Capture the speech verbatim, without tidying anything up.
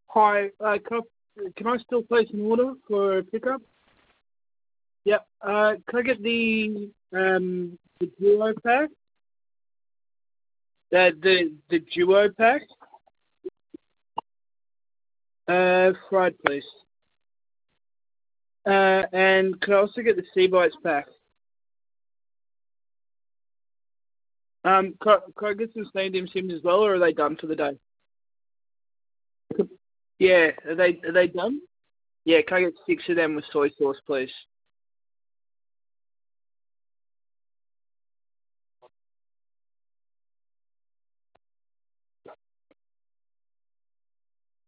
Hi, uh, can, I, can I still place an order for pickup? Yep. Uh, can I get the um the duo pack? The the the duo pack? Uh, fried, please. Uh, and could I also get the sea bites pack? Um, could, could I get some steamed dim sims as well, or are they done for the day? Yeah, are they are they done? Yeah, can I get six of them with soy sauce, please?